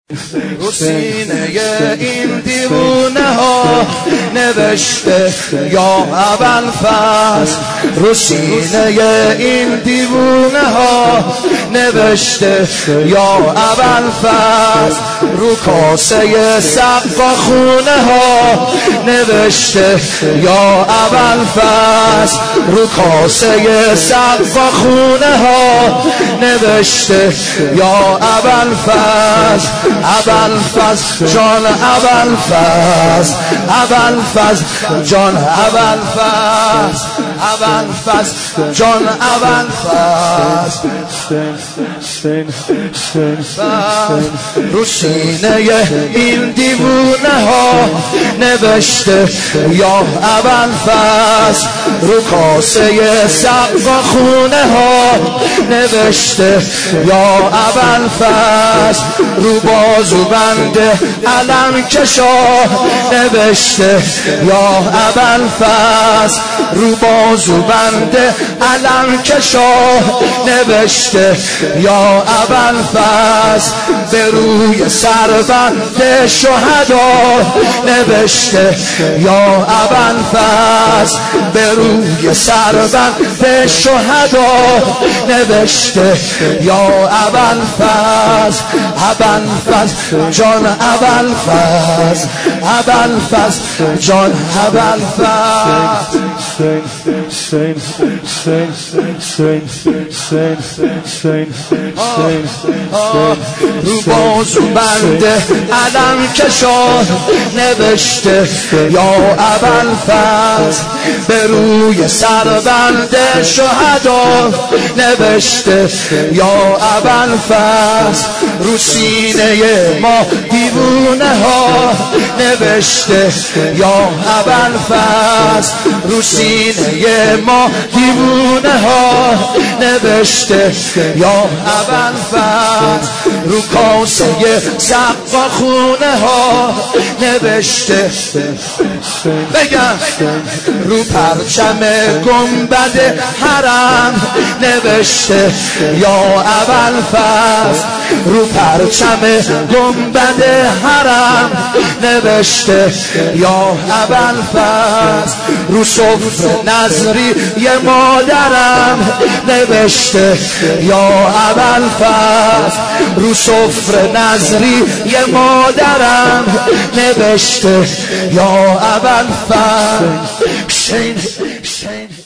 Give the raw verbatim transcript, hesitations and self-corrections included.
رو سینه این دیوونه ها نوشته یا ابوالفضل، رو سینه این دیوونه ها نوشته یا ابوالفضل، رو کاسه سقا خونه ها نوشته یا ابوالفضل، رو کاسه سقا خونه ها نوشته یا ابوالفضل. ابوالفضل جان ابوالفضل، ابوالفضل جان ابوالفضل، ابوالفضل جان ابوالفضل. رو سینه این دیوونه ها نوشته یا ابوالفضل، رو کاسه سقا خونه ها نوشته یا ابوالفضل، رو بازو بند علم کشا نوشته یا ابوالفضل، رو بازو بند علم کشا نوشته یا ابوالفضل، به روی سربند شهدا نوشته یا ابوالفضل، به روی سربند شهدا نوشته یا ابوالفضل. ابوالفضل جان ابوالفضل، ابوالفضل جان ابوالفضل. رو بازو بند علم کشا نوشته یا ابوالفضل، به روی سربند شهدا نوشته یا ابوالفضل، رو سینه ما دیوونه ها نوشته یا ابوالفضل، رو سینه ما دیوونه ها نوشته یا ابوالفضل، رو کاسه سقا خونه ها نوشته، بگم رو پرچم گنبد حرم نوشته یا ابوالفضل، رو پرچم گنبد حرم نوشته یا ابوالفضل، رو سفره نظری یه مادرم نوشته یا ابوالفضل، رو سفره نظری یه مادرم نوشته یا ابوالفضل.